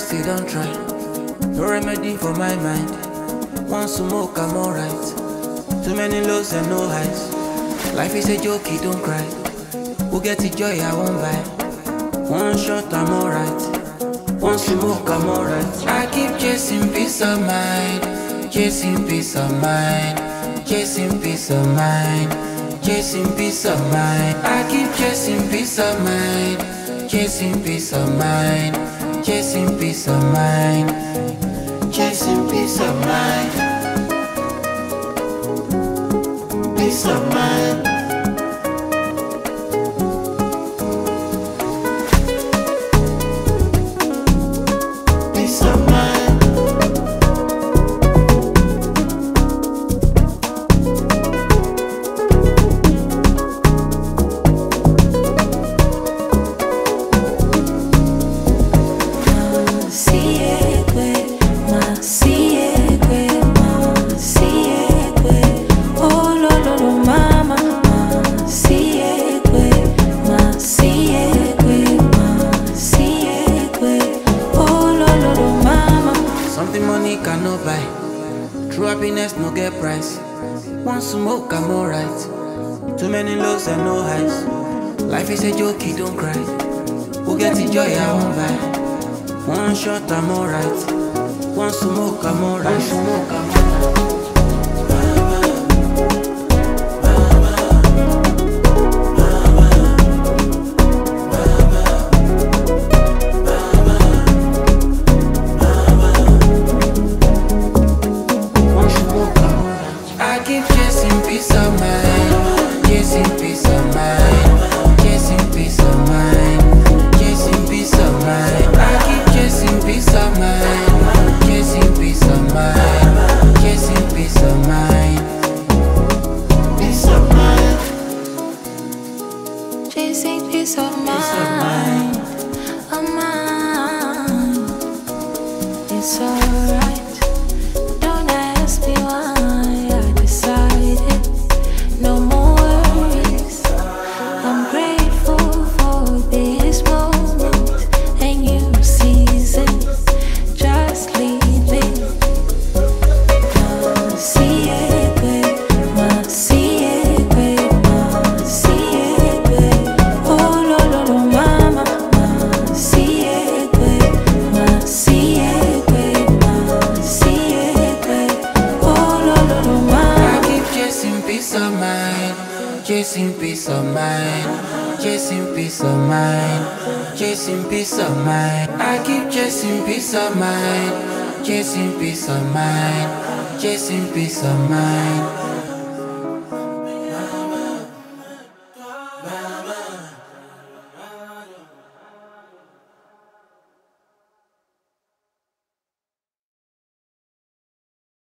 still don't try. No remedy for my mind. One smoke, I'm alright. Too many lows and no highs. Life is a joke, don't cry. Who get the joy I won't buy? One shot, I'm alright. One smoke, I'm alright. I keep chasing peace of mind. Chasing peace of mind. Chasing peace of mind. Chasing peace of mind. I keep chasing peace of mind. Chasing peace of mind. Chasing peace of mind. Chasing peace of mind. Peace of mind. Peace of mind. Something money cannot buy. True happiness no get price. One smoke, I'm alright. Too many lows and no highs. Life is a joke, don't cry. Who get the joy I won't buy? One shot, I'm alright. One smoke, I'm alright. One smoke, I'm alright. I keep chasing peace of mind, chasing peace of mind, chasing peace of mind, chasing peace of mind. I keep chasing peace of mind, chasing peace of mind, chasing peace of mind, peace of mind, chasing peace of mind, of mine. It's alright. Don't ask me why. No more worries. I'm grateful for this moment and new season just leaving. Oh lo lo lo mama, oh lo lo lo mama. I keep chasing peace of mind, chasing peace of mind, chasing peace of mind, chasing peace of mind. I keep chasing peace of mind, chasing peace of mind, chasing peace of mind.